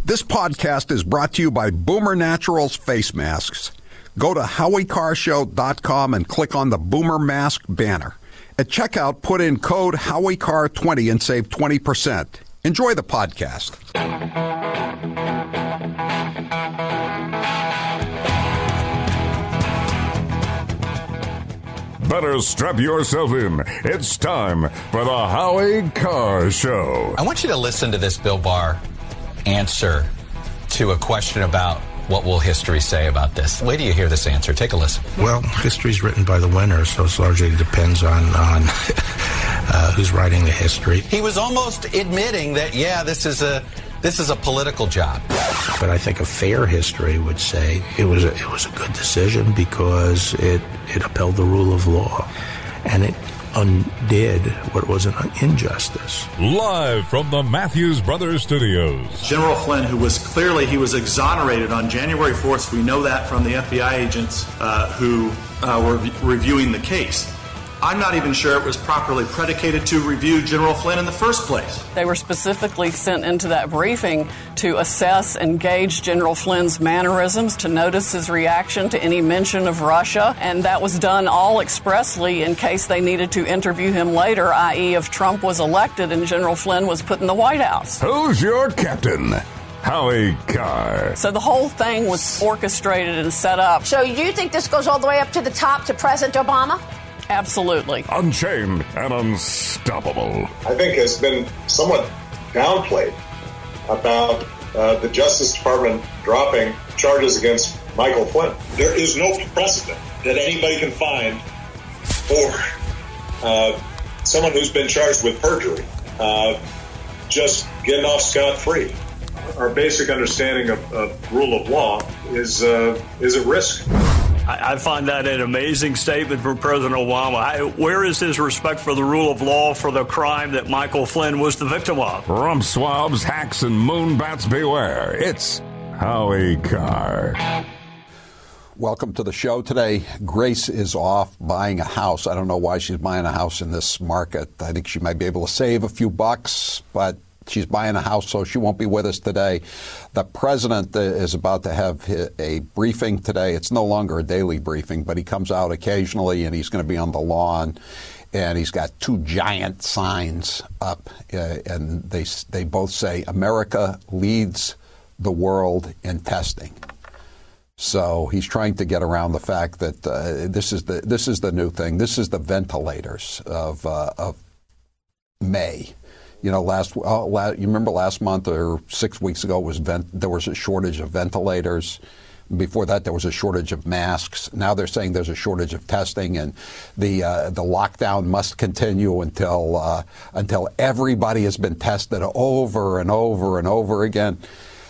This podcast is brought to you by Boomer Naturals Face Masks. Go to HowieCarShow.com and click on the Boomer Mask banner. At checkout, put in code HowieCar20 and save 20%. Enjoy the podcast. Better strap yourself in. It's time for the Howie Carr Show. I want you to listen to this Bill Barr answer to a question about what will history say about this. Wait till you hear this answer. Take a listen. Well, history's written by the winner, so it largely depends on who's writing the history. He was almost admitting that, yeah, this is a political job. But I think a fair history would say it was a good decision because it upheld the rule of law, and it undid what was an injustice. Live from the Matthews Brothers Studios. General Flynn, who was exonerated on January 4th, we know that from the FBI agents who were reviewing the case. I'm not even sure it was properly predicated to review General Flynn in the first place. They were specifically sent into that briefing to assess and gauge General Flynn's mannerisms, to notice his reaction to any mention of Russia, and that was done all expressly in case they needed to interview him later, i.e. if Trump was elected and General Flynn was put in the White House. Who's your captain? Howie Carr. So the whole thing was orchestrated and set up. So you think this goes all the way up to the top to President Obama? Absolutely. Unchained and unstoppable. I think has been somewhat downplayed about the Justice Department dropping charges against Michael Flynn. There is no precedent that anybody can find for someone who's been charged with perjury just getting off scot-free. Our basic understanding of rule of law is at risk. I find that an amazing statement from President Obama. Where is his respect for the rule of law for the crime that Michael Flynn was the victim of? Rump swabs, hacks, and moonbats beware. It's Howie Carr. Welcome to the show today. Grace is off buying a house. I don't know why she's buying a house in this market. I think she might be able to save a few bucks, but she's buying a house, so she won't be with us today. The president is about to have a briefing today. It's no longer a daily briefing, but he comes out occasionally, and he's going to be on the lawn, and he's got two giant signs up, and they both say, "America leads the world in testing." So he's trying to get around the fact that this is the new thing. This is the ventilators of May. You know, you remember last month or 6 weeks ago there was a shortage of ventilators. Before that, there was a shortage of masks. Now they're saying there's a shortage of testing, and the lockdown must continue until everybody has been tested over and over and over again.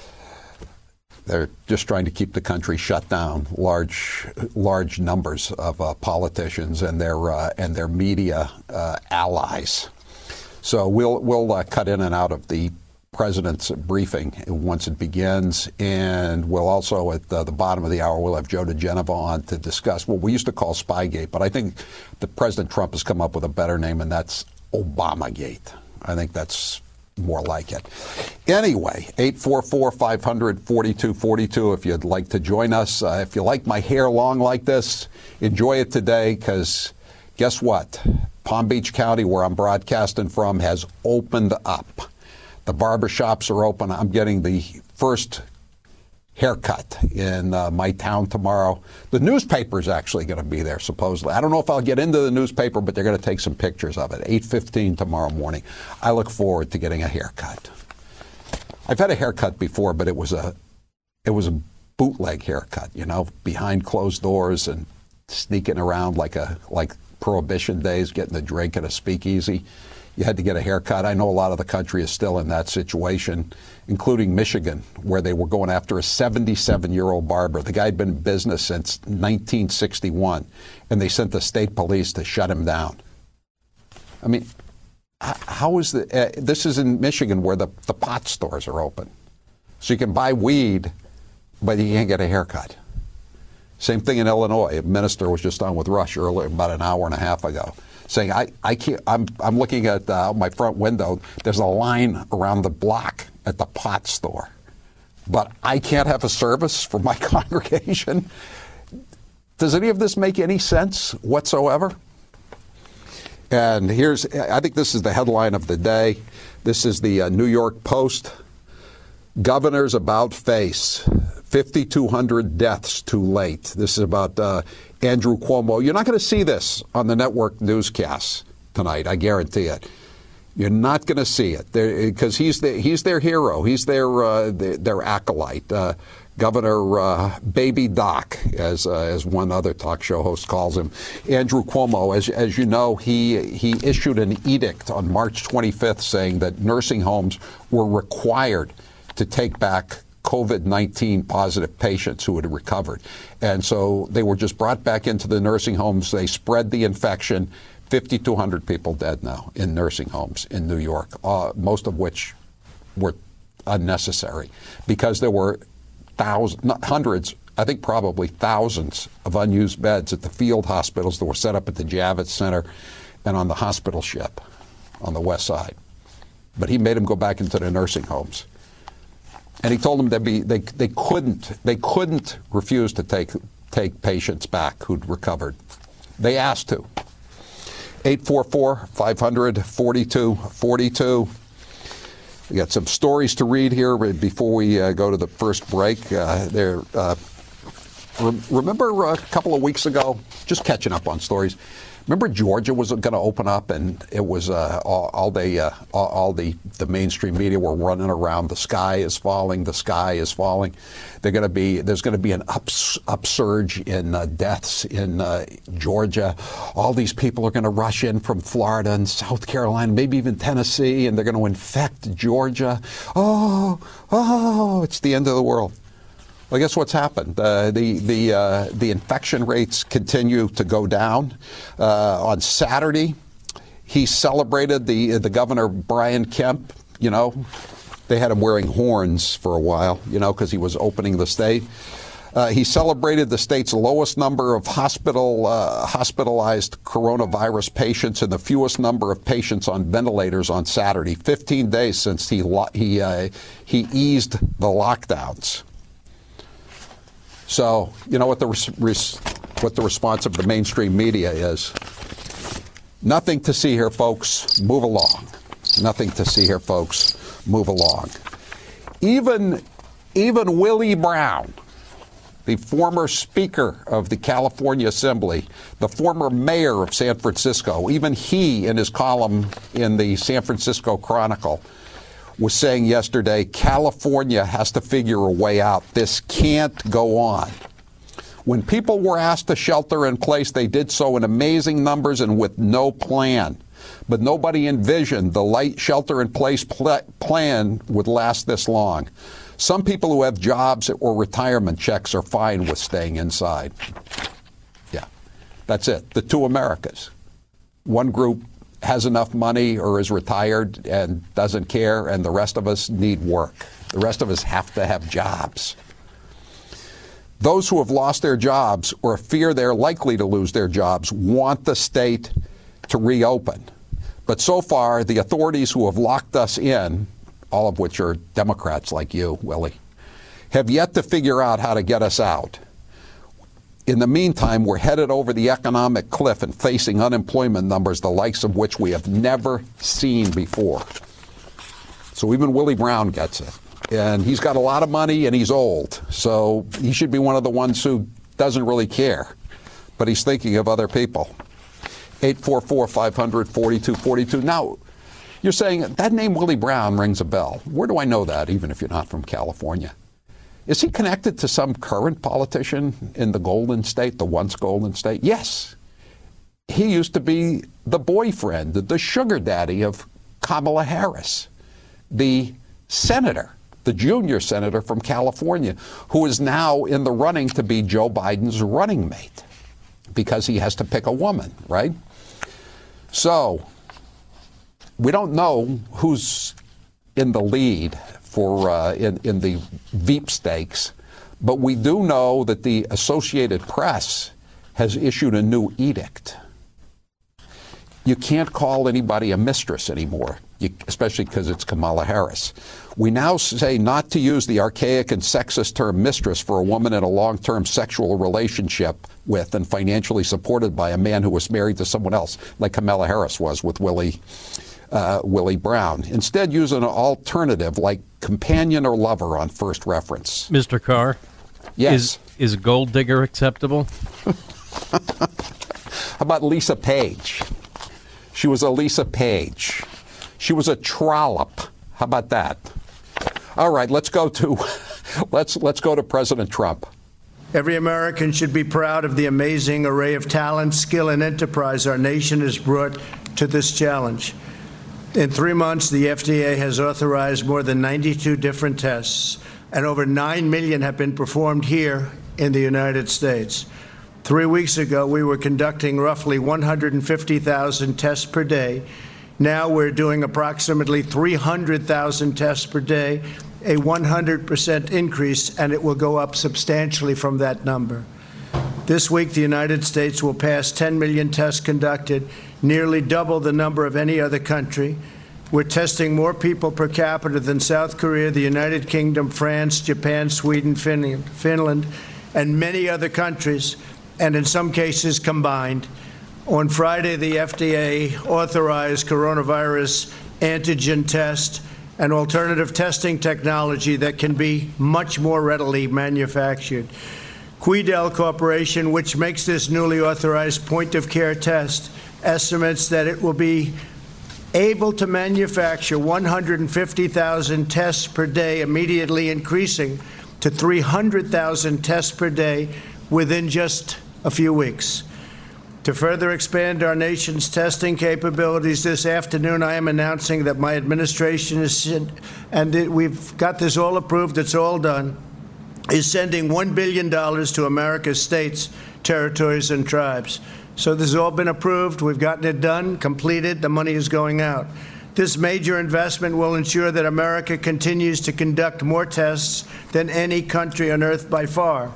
They're just trying to keep the country shut down. Large numbers of politicians and their media allies. So we'll cut in and out of the president's briefing once it begins, and we'll also, at the bottom of the hour, we'll have Joe DeGenova on to discuss what we used to call Spygate, but I think that President Trump has come up with a better name, and that's Obamagate. I think that's more like it. Anyway, 844-500-4242 if you'd like to join us. If you like my hair long like this, enjoy it today, because guess what? Palm Beach County, where I'm broadcasting from, has opened up. The barbershops are open. I'm getting the first haircut in my town tomorrow. The newspaper's actually going to be there, supposedly. I don't know if I'll get into the newspaper, but they're going to take some pictures of it. 8:15 tomorrow morning. I look forward to getting a haircut. I've had a haircut before, but it was a bootleg haircut, you know, behind closed doors and sneaking around like Prohibition days, getting a drink at a speakeasy. You had to get a haircut. I know a lot of the country is still in that situation, including Michigan, where they were going after a 77-year-old barber. The guy had been in business since 1961, and they sent the state police to shut him down. I mean, how is this is in Michigan, where the pot stores are open. So you can buy weed, but you can't get a haircut. Same thing in Illinois. A minister was just on with Rush earlier, about an hour and a half ago, saying, I can't, I'm looking at my front window. There's a line around the block at the pot store. but I can't have a service for my congregation. Does any of this make any sense whatsoever? And I think this is the headline of the day. This is the New York Post. Governor's about face. 5,200 deaths too late. This is about Andrew Cuomo. You're not going to see this on the network newscasts tonight, I guarantee it. You're not going to see it because he's their hero. He's their acolyte, Governor Baby Doc, as one other talk show host calls him. Andrew Cuomo, as you know, he issued an edict on March 25th saying that nursing homes were required to take back COVID-19 positive patients who had recovered. And so they were just brought back into the nursing homes. They spread the infection. 5,200 people dead now in nursing homes in New York, most of which were unnecessary because there were hundreds, I think probably thousands of unused beds at the field hospitals that were set up at the Javits Center and on the hospital ship on the west side. But he made them go back into the nursing homes. And he told them they couldn't refuse to take patients back who'd recovered. They asked to. 844-500-4242. We got some stories to read here before we go to the first break. Remember a couple of weeks ago, just catching up on stories. Remember Georgia was going to open up, and it was all the mainstream media were running around. The sky is falling. The sky is falling. There's going to be an upsurge in deaths in Georgia. All these people are going to rush in from Florida and South Carolina, maybe even Tennessee, and they're going to infect Georgia. Oh, it's the end of the world. Well, guess what's happened? The infection rates continue to go down. On Saturday, he celebrated the Governor Brian Kemp. You know, they had him wearing horns for a while, you know, because he was opening the state. He celebrated the state's lowest number of hospitalized coronavirus patients and the fewest number of patients on ventilators on Saturday. 15 days since he eased the lockdowns. So, you know what the response of the mainstream media is? Nothing to see here, folks. Move along. Nothing to see here, folks. Move along. Even Willie Brown, the former Speaker of the California Assembly, the former mayor of San Francisco, even he, in his column in the San Francisco Chronicle, was saying yesterday, California has to figure a way out. This can't go on. When people were asked to shelter in place, they did so in amazing numbers and with no plan. But nobody envisioned the light shelter-in-place plan would last this long. Some people who have jobs or retirement checks are fine with staying inside. Yeah, that's it. The two Americas. One group has enough money or is retired and doesn't care, and the rest of us need work. The rest of us have to have jobs. Those who have lost their jobs or fear they're likely to lose their jobs want the state to reopen. But so far, the authorities who have locked us in, all of which are Democrats like you, Willie, have yet to figure out how to get us out. In the meantime, we're headed over the economic cliff and facing unemployment numbers the likes of which we have never seen before. So even Willie Brown gets it. And he's got a lot of money and he's old. So he should be one of the ones who doesn't really care. But he's thinking of other people. 844-500-4242. Now, you're saying that name Willie Brown rings a bell. Where do I know that, even if you're not from California? Is he connected to some current politician in the Golden State, the once Golden State? Yes. He used to be the boyfriend, the sugar daddy of Kamala Harris, the senator, the junior senator from California, who is now in the running to be Joe Biden's running mate because he has to pick a woman, right? So we don't know who's in the lead for in the Veep stakes, but we do know that the Associated Press has issued a new edict. You can't call anybody a mistress anymore. especially because it's Kamala Harris. We now say not to use the archaic and sexist term mistress for a woman in a long-term sexual relationship with and financially supported by a man who was married to someone else, like Kamala Harris was with Willie Brown. Instead, use an alternative like companion or lover on first reference. Mr. Carr? Yes. Is gold digger acceptable? How about Lisa Page? She was a Lisa Page. She was a trollop. How about that? All right, let's go to President Trump. Every American should be proud of the amazing array of talent, skill, and enterprise our nation has brought to this challenge. In 3 months, the FDA has authorized more than 92 different tests, and over 9 million have been performed here in the United States. 3 weeks ago, we were conducting roughly 150,000 tests per day. Now we're doing approximately 300,000 tests per day, a 100% increase, and it will go up substantially from that number. This week, the United States will pass 10 million tests conducted, nearly double the number of any other country. We're testing more people per capita than South Korea, the United Kingdom, France, Japan, Sweden, Finland, and many other countries, and in some cases combined. On Friday, the FDA authorized coronavirus antigen test, an alternative testing technology that can be much more readily manufactured. Quidel Corporation, which makes this newly authorized point-of-care test, estimates that it will be able to manufacture 150,000 tests per day, immediately increasing to 300,000 tests per day within just a few weeks. To further expand our nation's testing capabilities, this afternoon I am announcing that my administration we've got this all approved, it's all done, is sending $1 billion to America's states, territories, and tribes. So this has all been approved. We've gotten it done, completed. The money is going out. This major investment will ensure that America continues to conduct more tests than any country on earth by far.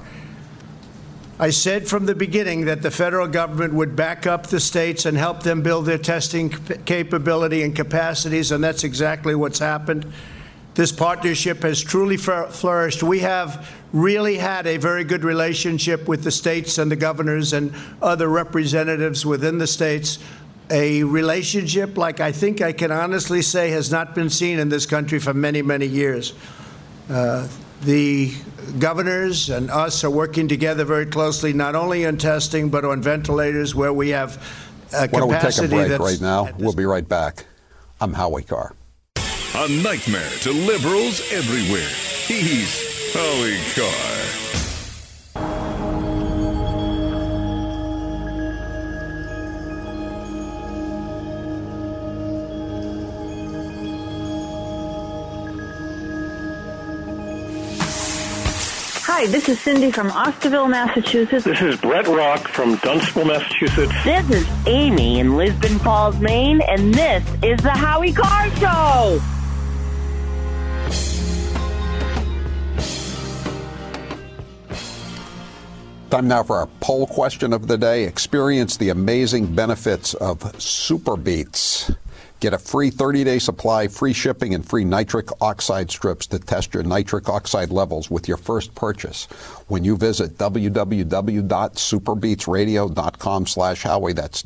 I said from the beginning that the federal government would back up the states and help them build their testing capability and capacities, and that's exactly what's happened. This partnership has truly flourished. We have really had a very good relationship with the states and the governors and other representatives within the states, a relationship like I think I can honestly say has not been seen in this country for many, many years. The governors and us are working together very closely, not only on testing, but on ventilators where we have capacity. Why don't we take a break right now? We'll be right back. I'm Howie Carr. A nightmare to liberals everywhere. He's Howie Carr. Hi, this is Cindy from Osterville, Massachusetts. This is Brett Rock from Dunstable, Massachusetts. This is Amy in Lisbon Falls, Maine, and this is the Howie Carr Show. Time now for our poll question of the day. Experience the amazing benefits of SuperBeets. Get a free 30-day supply, free shipping, and free nitric oxide strips to test your nitric oxide levels with your first purchase when you visit www.superbeatsradio.com/Howie. That's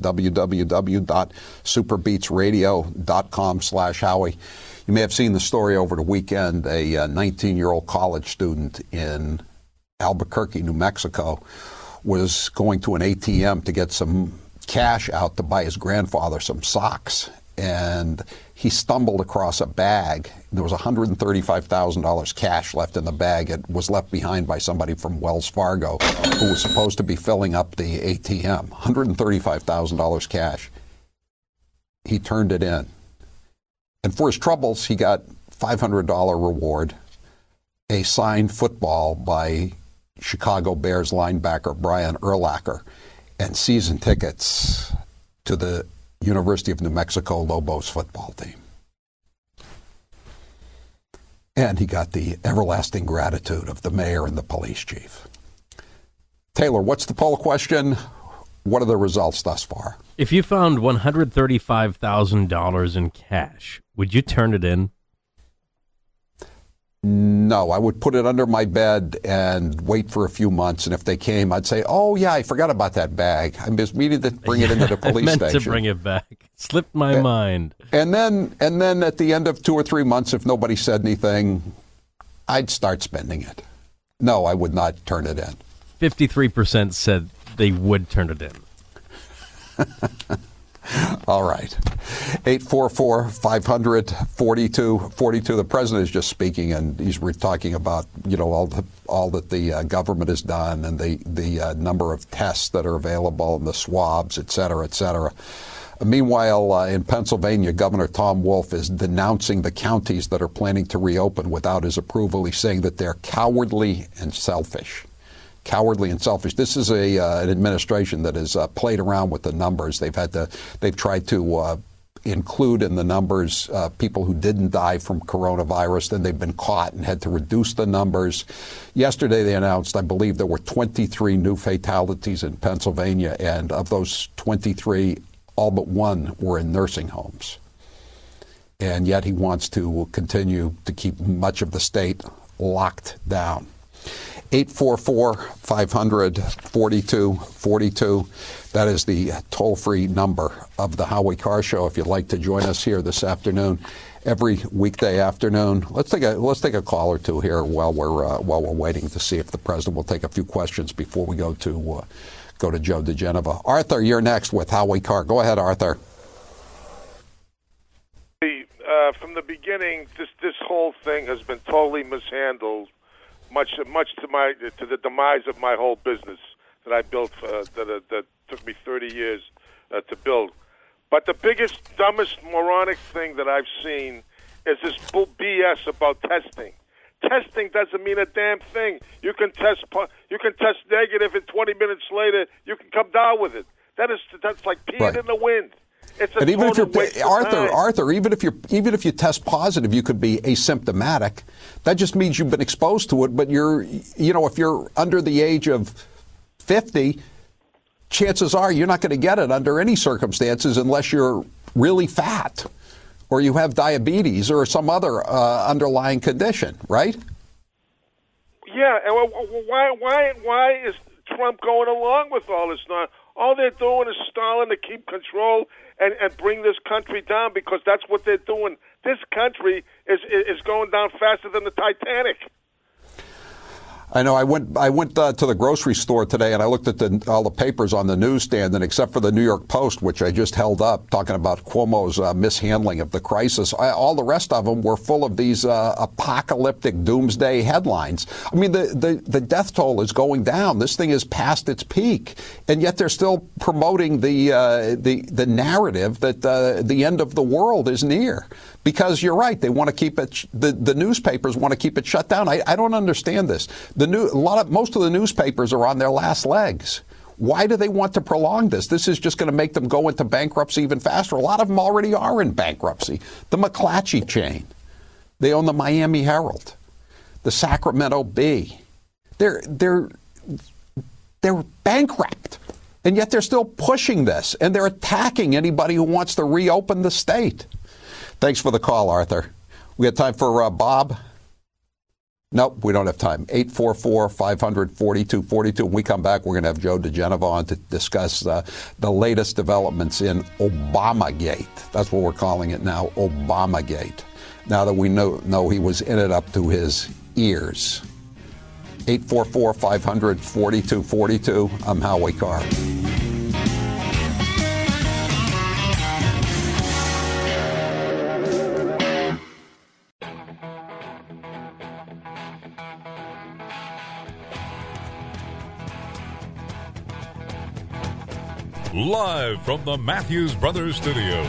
www.superbeatsradio.com/Howie. You may have seen the story over the weekend. A 19-year-old college student in Albuquerque, New Mexico, was going to an ATM to get some cash out to buy his grandfather some socks. And he stumbled across a bag. There was $135,000 cash left in the bag. It was left behind by somebody from Wells Fargo who was supposed to be filling up the ATM. $135,000 cash. He turned it in. And for his troubles, he got $500 reward, a signed football by Chicago Bears linebacker Brian Urlacher, and season tickets to the University of New Mexico Lobos football team. And he got the everlasting gratitude of the mayor and the police chief. Taylor, what's the poll question? What are the results thus far? If you found $135,000 in cash, would you turn it in? No, I would put it under my bed and wait for a few months. And if they came, I'd say, "Oh yeah, I forgot about that bag. I just needed to bring it into the police I meant station." to bring it back. Slipped my mind. And then at the end of 2 or 3 months, if nobody said anything, I'd start spending it. No, I would not turn it in. 53% said they would turn it in. All right. 844-500-4242. The president is just speaking, and he's talking about, all that the government has done and the number of tests that are available and the swabs, et cetera, et cetera. Meanwhile, in Pennsylvania, Governor Tom Wolf is denouncing the counties that are planning to reopen without his approval. He's saying that they're cowardly and selfish. Cowardly and selfish. This is an administration that has played around with the numbers. They've tried to include in the numbers people who didn't die from coronavirus. Then they've been caught and had to reduce the numbers. Yesterday they announced, I believe, there were 23 new fatalities in Pennsylvania, and of those 23, all but one were in nursing homes. And yet he wants to continue to keep much of the state locked down. 844-500-4242. That is the toll-free number of the Howie Carr Show. If you'd like to join us here this afternoon, every weekday afternoon. Let's take a call or two here while we're waiting to see if the president will take a few questions before we go to Joe DeGenova. Arthur, you're next with Howie Carr. Go ahead, Arthur. From the beginning, this whole thing has been totally mishandled. Much to the demise of my whole business that I built that took me 30 years to build. But the biggest, dumbest, moronic thing that I've seen is this bull BS about testing. Testing doesn't mean a damn thing. You can test negative, and 20 minutes later you can come down with it. That's like peeing in the wind. And even if Arthur, even if you test positive, you could be asymptomatic. That just means you've been exposed to it. But if you're under the age of 50, chances are you're not going to get it under any circumstances unless you're really fat or you have diabetes or some other underlying condition, right? Yeah, and why is Trump going along with all this now? All they're doing is stalling to keep control and bring this country down, because that's what they're doing. This country is going down faster than the Titanic. I know. I went to the grocery store today, and I looked at all the papers on the newsstand, and except for the New York Post, which I just held up, talking about Cuomo's mishandling of the crisis, all the rest of them were full of these apocalyptic doomsday headlines. I mean, the death toll is going down. This thing is past its peak, and yet they're still promoting the narrative that the end of the world is near. Because you're right, they want to keep it. The newspapers want to keep it shut down. I don't understand this. Most of the newspapers are on their last legs. Why do they want to prolong this? This is just going to make them go into bankruptcy even faster. A lot of them already are in bankruptcy. The McClatchy chain, they own the Miami Herald, the Sacramento Bee. They're bankrupt, and yet they're still pushing this, and they're attacking anybody who wants to reopen the state. Thanks for the call, Arthur. We got time for Bob? Nope, we don't have time. 844-500-4242. When we come back, we're going to have Joe DeGenova on to discuss the latest developments in Obamagate. That's what we're calling it now, Obamagate. Now that we know he was in it up to his ears. 844-500-4242. I'm Howie Carr. Live from the Matthews Brothers Studios.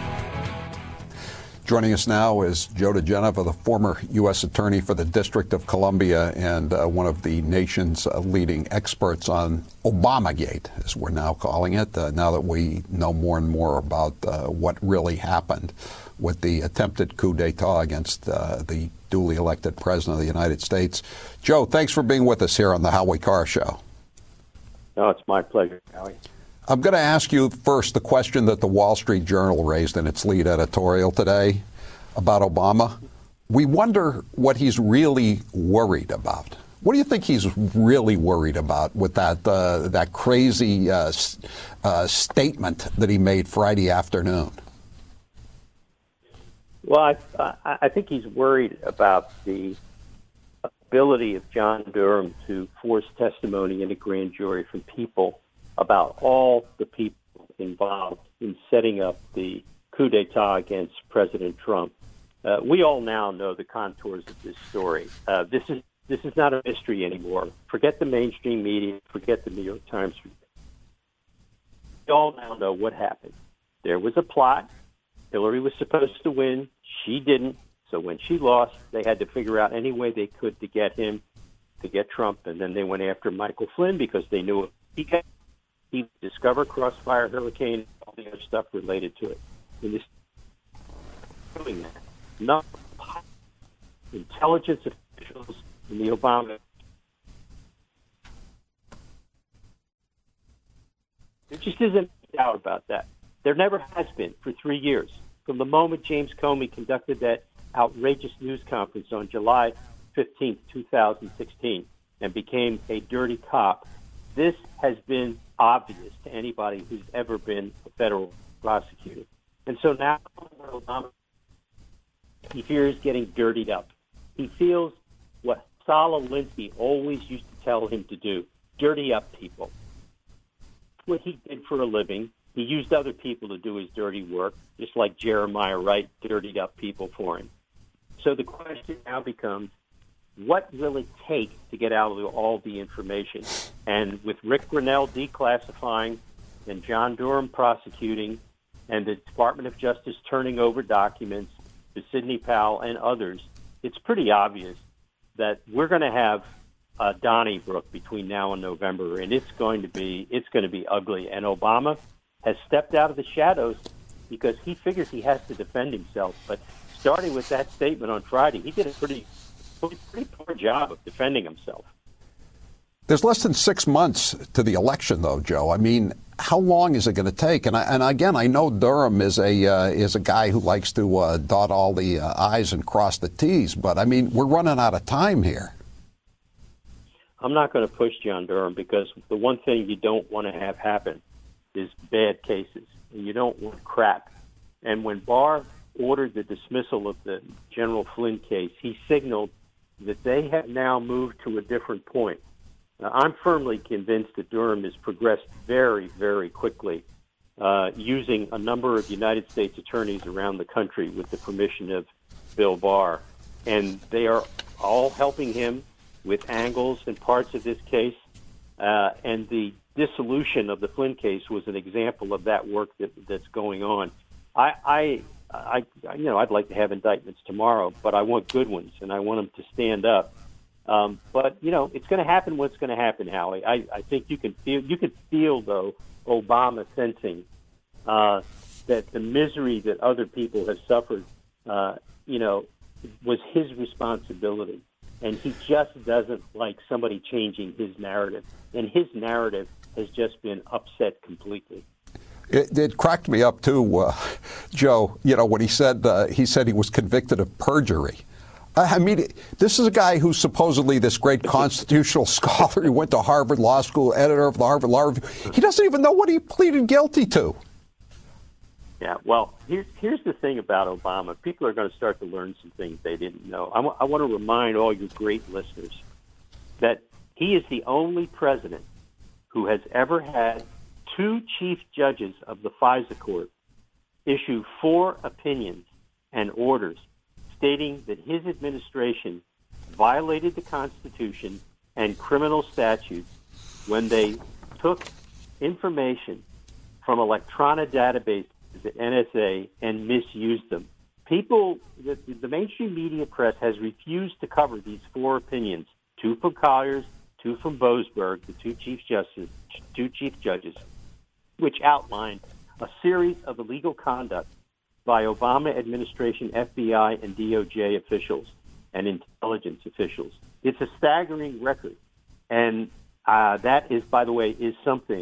Joining us now is Joe DeGenova, the former U.S. Attorney for the District of Columbia and one of the nation's leading experts on Obamagate, as we're now calling it, now that we know more and more about what really happened with the attempted coup d'etat against the duly elected President of the United States. Joe, thanks for being with us here on the Howie Carr Show. No, it's my pleasure, Howie. I'm going to ask you first the question that the Wall Street Journal raised in its lead editorial today about Obama. We wonder what he's really worried about. What do you think he's really worried about with that crazy statement that he made Friday afternoon? Well, I think he's worried about the ability of John Durham to force testimony in a grand jury from people about all the people involved in setting up the coup d'etat against President Trump. We all now know the contours of this story. This is not a mystery anymore. Forget the mainstream media. Forget the New York Times. We all now know what happened. There was a plot. Hillary was supposed to win. She didn't. So when she lost, they had to figure out any way they could to get him, to get Trump. And then they went after Michael Flynn because they knew he discovered Crossfire, Hurricane, all the other stuff related to it. And this doing that. Not intelligence officials in the Obama. There just isn't any doubt about that. There never has been for 3 years. From the moment James Comey conducted that outrageous news conference on July 15th, 2016, and became a dirty cop, this has been obvious to anybody who's ever been a federal prosecutor. And so now Obama, he fears getting dirtied up. He feels what Saul Alinsky always used to tell him to do, dirty up people. What he did for a living. He used other people to do his dirty work, just like Jeremiah Wright dirtied up people for him. So the question now becomes, what will it take to get out of all the information? And with Rick Grinnell declassifying and John Durham prosecuting and the Department of Justice turning over documents to Sidney Powell and others, it's pretty obvious that we're going to have Donnybrook between now and November, and it's going to be ugly. And Obama has stepped out of the shadows because he figures he has to defend himself. But starting with that statement on Friday, he did a pretty poor job of defending himself. There's less than 6 months to the election, though, Joe. I mean, how long is it going to take? And again, I know Durham is a guy who likes to dot all the I's and cross the T's, but I mean, we're running out of time here. I'm not going to push John Durham because the one thing you don't want to have happen is bad cases, and you don't want crap. And when Barr ordered the dismissal of the General Flynn case, he signaled that they have now moved to a different point. Now, I'm firmly convinced that Durham has progressed very, very quickly, using a number of United States attorneys around the country with the permission of Bill Barr. And they are all helping him with angles and parts of this case. And the dissolution of the Flynn case was an example of that work that's going on. I'd like to have indictments tomorrow, but I want good ones, and I want them to stand up. But it's going to happen. What's going to happen, Howie? I think you can feel though Obama sensing that the misery that other people have suffered, was his responsibility, and he just doesn't like somebody changing his narrative, and his narrative has just been upset completely. It cracked me up too, Joe. When he said he was convicted of perjury. I mean, this is a guy who's supposedly this great constitutional scholar. He went to Harvard Law School, editor of the Harvard Law Review. He doesn't even know what he pleaded guilty to. Yeah, well, here's the thing about Obama. People are going to start to learn some things they didn't know. I want to remind all your great listeners that he is the only president who has ever had two chief judges of the FISA court issue 4 opinions and orders stating that his administration violated the Constitution and criminal statutes when they took information from electronic databases at NSA and misused them. The mainstream media press has refused to cover these 4 opinions, 2 from Colliers, 2 from Boasberg, the two chief judges, which outlined a series of illegal conduct by Obama administration, FBI, and DOJ officials and intelligence officials. It's a staggering record, and that is, by the way, is something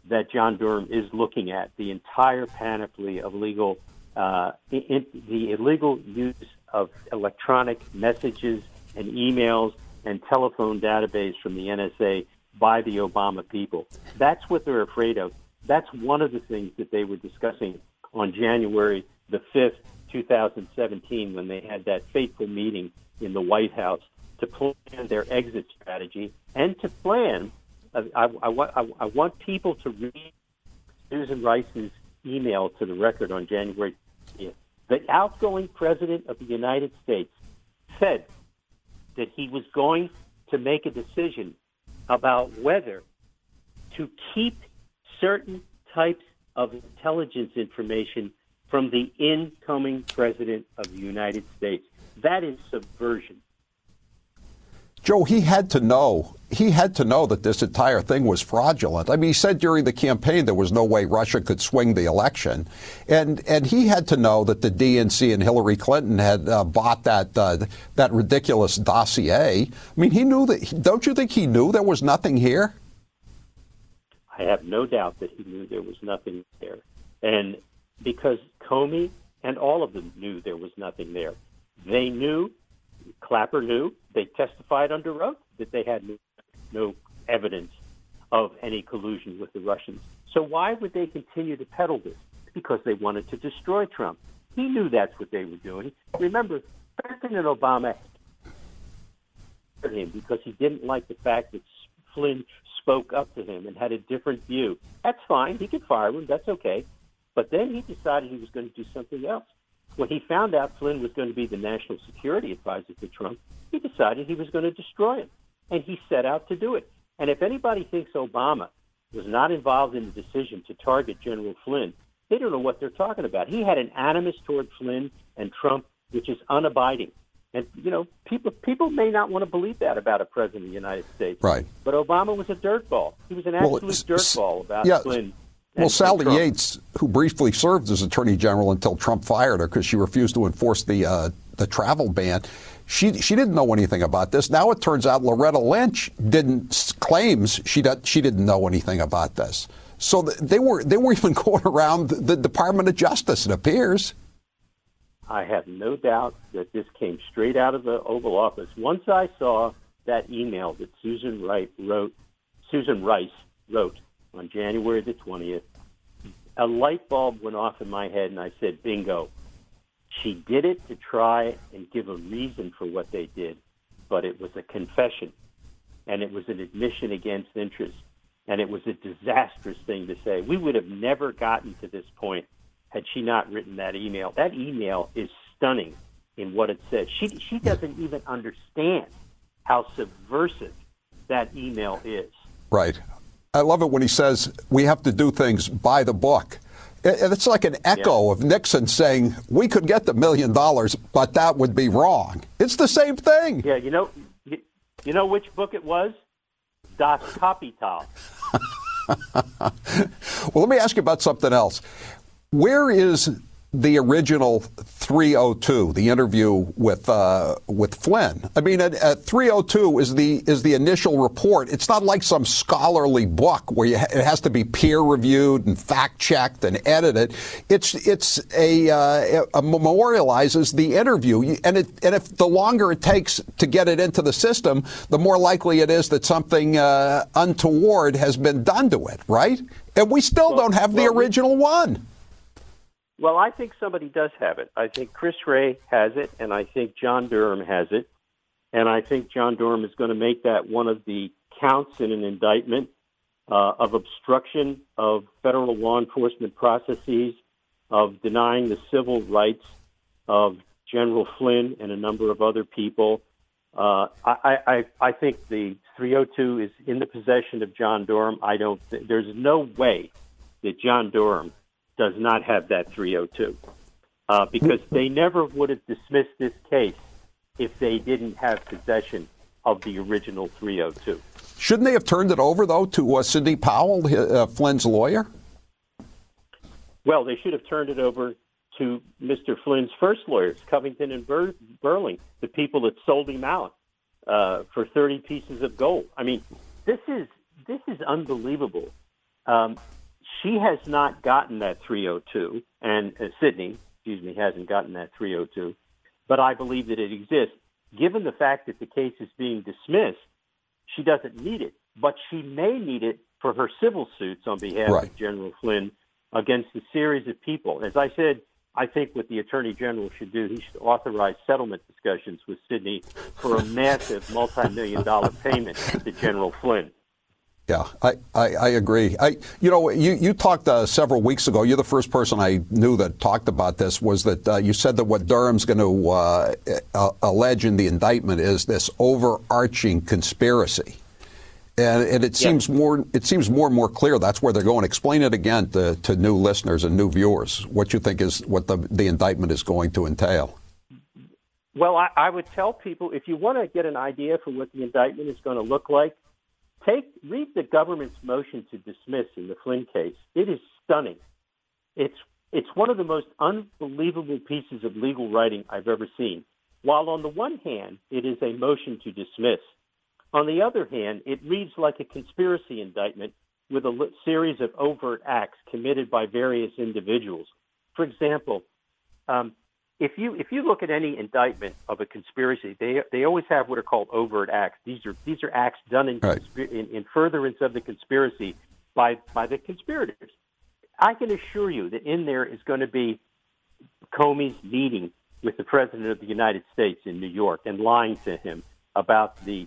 that John Durham is looking at, the entire panoply of legal, the illegal use of electronic messages and emails and telephone database from the NSA by the Obama people. That's what they're afraid of. That's one of the things that they were discussing on January the 5th, 2017, when they had that fateful meeting in the White House to plan their exit strategy and to plan. I want people to read Susan Rice's email to the record on January 20th. The outgoing president of the United States said that he was going to make a decision about whether to keep certain types of intelligence information from the incoming president of the United States. That is subversion. Joe, he had to know that this entire thing was fraudulent. I mean, he said during the campaign there was no way Russia could swing the election. And he had to know that the DNC and Hillary Clinton had bought that ridiculous dossier. I mean, he knew that. Don't you think he knew there was nothing here? I have no doubt that he knew there was nothing there. And because Comey and all of them knew there was nothing there. They knew, Clapper knew, they testified under oath that they had no evidence of any collusion with the Russians. So why would they continue to peddle this? Because they wanted to destroy Trump. He knew that's what they were doing. Remember, President Obama fired him because he didn't like the fact that Flynn spoke up to him and had a different view. That's fine. He could fire him. That's okay. But then he decided he was going to do something else. When he found out Flynn was going to be the national security advisor to Trump, he decided he was going to destroy him. And he set out to do it. And if anybody thinks Obama was not involved in the decision to target General Flynn, they don't know what they're talking about. He had an animus toward Flynn and Trump, which is unabiding. And, you know, people may not want to believe that about a president of the United States. Right. But Obama was a dirtball. He was an absolute dirtball about Flynn. Well, Sally Yates, who briefly served as Attorney General until Trump fired her because she refused to enforce the travel ban, she didn't know anything about this. Now it turns out Loretta Lynch claims she didn't know anything about this. So they were even going around the Department of Justice, it appears. I have no doubt that this came straight out of the Oval Office. Once I saw that email that Susan Rice wrote on January the 20th, a light bulb went off in my head, and I said, bingo. She did it to try and give a reason for what they did, but it was a confession, and it was an admission against interest, and it was a disastrous thing to say. We would have never gotten to this point had she not written that email. That email is stunning in what it says. She doesn't even understand how subversive that email is. Right. I love it when he says we have to do things by the book. It's like an echo of Nixon saying we could get the $1 million, but that would be wrong. It's the same thing. Yeah, you know which book it was? Das Kapital. Well, let me ask you about something else. Where is the original 302, the interview with Flynn? I mean, at 302 is the initial report. It's not like some scholarly book where it has to be peer reviewed and fact checked and edited. It memorializes the interview, and if the longer it takes to get it into the system, the more likely it is that something untoward has been done to it, right? And we still don't have the original one. Well, I think somebody does have it. I think Chris Wray has it, and I think John Durham has it. And I think John Durham is going to make that one of the counts in an indictment of obstruction of federal law enforcement processes, of denying the civil rights of General Flynn and a number of other people. I think the 302 is in the possession of John Durham. There's no way that John Durham does not have that 302 because they never would have dismissed this case if they didn't have possession of the original 302. Shouldn't they have turned it over, though, to Sidney Powell, Flynn's lawyer? Well, they should have turned it over to Mr. Flynn's first lawyers, Covington and Burling, the people that sold him out for 30 pieces of gold. I mean, this is unbelievable She has not gotten that 302, and Sydney, hasn't gotten that 302, but I believe that it exists. Given the fact that the case is being dismissed, she doesn't need it, but she may need it for her civil suits on behalf of General Flynn against a series of people. As I said, I think what the Attorney General should do, he should authorize settlement discussions with Sydney for a massive multi-million-dollar payment to General Flynn. Yeah, I agree. You talked several weeks ago. You're the first person I knew that talked about this. Was that you said that what Durham's going to allege in the indictment is this overarching conspiracy, and it seems more and more clear that's where they're going. Explain it again to new listeners and new viewers. What you think is what the indictment is going to entail. Well, I would tell people, if you want to get an idea for what the indictment is going to look like, read the government's motion to dismiss in the Flynn case. It is stunning. It's one of the most unbelievable pieces of legal writing I've ever seen. While on the one hand, it is a motion to dismiss, on the other hand, it reads like a conspiracy indictment with a series of overt acts committed by various individuals. For example, if you look at any indictment of a conspiracy, they always have what are called overt acts. These are acts done in furtherance of the conspiracy by the conspirators. I can assure you that in there is going to be Comey's meeting with the President of the United States in New York and lying to him about the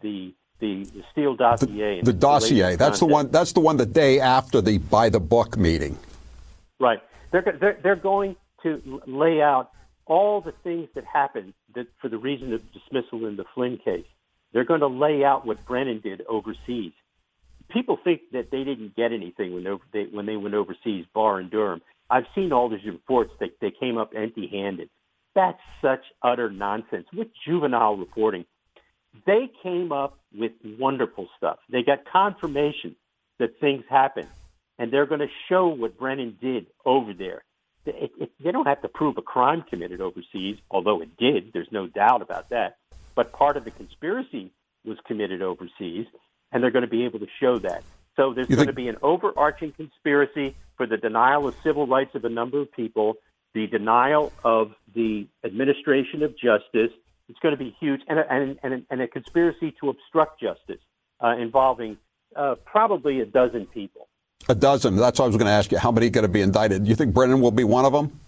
Steele dossier. The dossier. That's the one. That's the one the day after the by the book meeting. Right. They're going to lay out all the things that happened for the reason of dismissal in the Flynn case. They're going to lay out what Brennan did overseas. People think that they didn't get anything when they went overseas, Barr and Durham. I've seen all these reports that they came up empty-handed. That's such utter nonsense. With juvenile reporting, they came up with wonderful stuff. They got confirmation that things happened, and they're going to show what Brennan did over there. They don't have to prove a crime committed overseas, although it did. There's no doubt about that. But part of the conspiracy was committed overseas, and they're going to be able to show that. So there's going to be an overarching conspiracy for the denial of civil rights of a number of people, the denial of the administration of justice. It's going to be huge, and a conspiracy to obstruct justice involving probably a dozen people. A dozen. That's what I was going to ask you. How many are going to be indicted? Do you think Brennan will be one of them?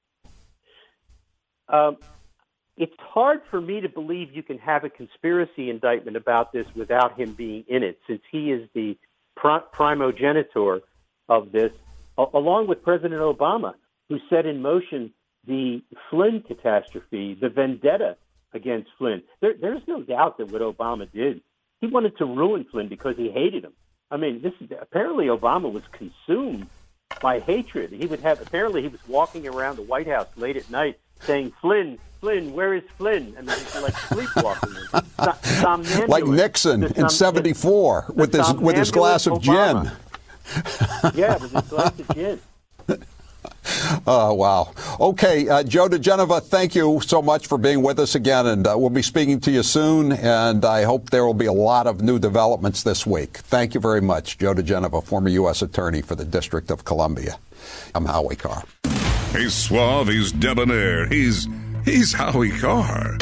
It's hard for me to believe you can have a conspiracy indictment about this without him being in it, since he is the primogenitor of this, along with President Obama, who set in motion the Flynn catastrophe, the vendetta against Flynn. There's no doubt that what Obama did, he wanted to ruin Flynn because he hated him. I mean, apparently Obama was consumed by hatred. He was walking around the White House late at night saying, Flynn, where is Flynn? I mean, he's like sleepwalking. Like Nixon in '74 with his glass of gin. Yeah, with his glass of gin. Oh, wow. Okay, Joe diGenova, thank you so much for being with us again, and we'll be speaking to you soon, and I hope there will be a lot of new developments this week. Thank you very much, Joe diGenova, former U.S. Attorney for the District of Columbia. I'm Howie Carr. He's suave, he's debonair, he's Howie Carr.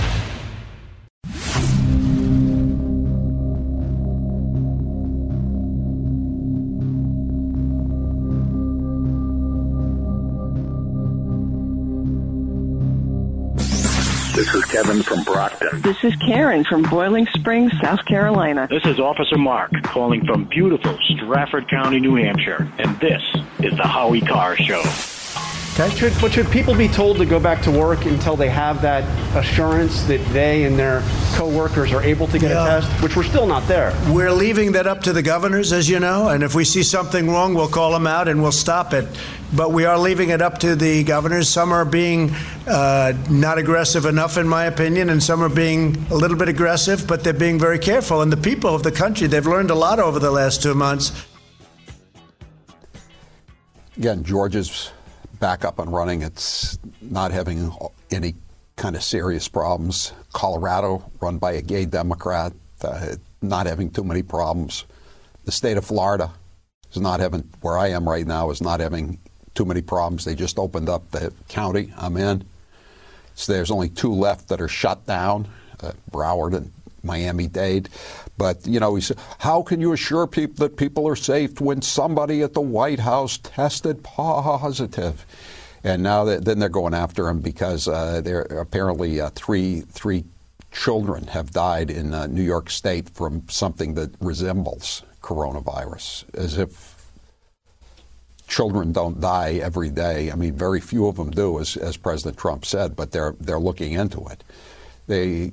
This is Kevin from Brockton. This is Karen from Boiling Springs, South Carolina. This is Officer Mark calling from beautiful Stratford County, New Hampshire. And this is the Howie Carr Show. But should people be told to go back to work until they have that assurance that they and their co-workers are able to get a test, which we're still not there? We're leaving that up to the governors, as you know, and if we see something wrong, we'll call them out and we'll stop it. But we are leaving it up to the governors. Some are being not aggressive enough, in my opinion, and some are being a little bit aggressive, but they're being very careful. And the people of the country, they've learned a lot over the last 2 months. Again, Georgia's back up and running. It's not having any kind of serious problems. Colorado, run by a gay Democrat, not having too many problems. The state of Florida, is not having, where I am right now, is not having too many problems. They just opened up the county I'm in. So there's only 2 left that are shut down, Broward and Miami-Dade. But, you know, he said, how can you assure people that people are safe when somebody at the White House tested positive? And now then they're going after him because there apparently three children have died in New York State from something that resembles coronavirus, as if children don't die every day. I mean, very few of them do, as President Trump said, but they're looking into it. They're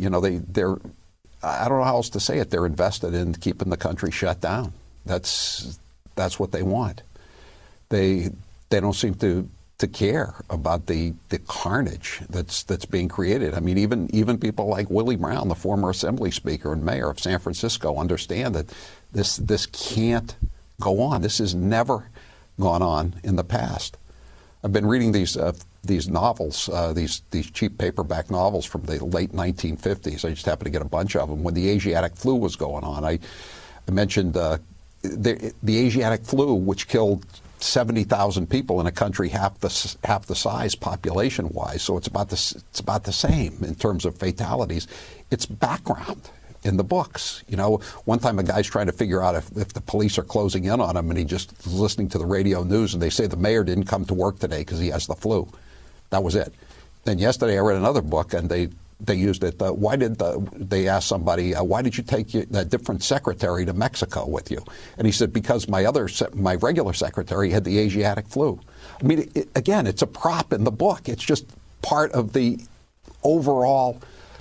I don't know how else to say it. They're invested in keeping the country shut down. That's what they want. They don't seem to care about the carnage that's being created. I mean, even people like Willie Brown, the former Assembly Speaker and Mayor of San Francisco, understand that this can't go on. This has never gone on in the past. I've been reading these novels, these cheap paperback novels from the late 1950s. I just happened to get a bunch of them when the Asiatic flu was going on. I mentioned the Asiatic flu, which killed 70,000 people in a country half the size population-wise. So it's about the same in terms of fatalities. It's background in the books. You know, one time a guy's trying to figure out if the police are closing in on him, and he just was listening to the radio news, and they say the mayor didn't come to work today because he has the flu. That was it. Then yesterday I read another book, and they used it. They asked somebody, why did you take a different secretary to Mexico with you? And he said, because my regular secretary had the Asiatic flu. I mean, again, it's a prop in the book. It's just part of the overall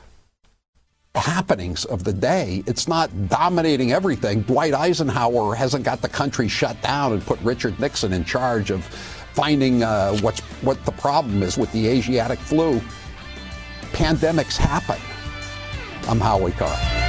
happenings of the day. It's not dominating everything. Dwight Eisenhower hasn't got the country shut down and put Richard Nixon in charge of finding what the problem is with the Asiatic flu. Pandemics happen. I'm Howie Carr.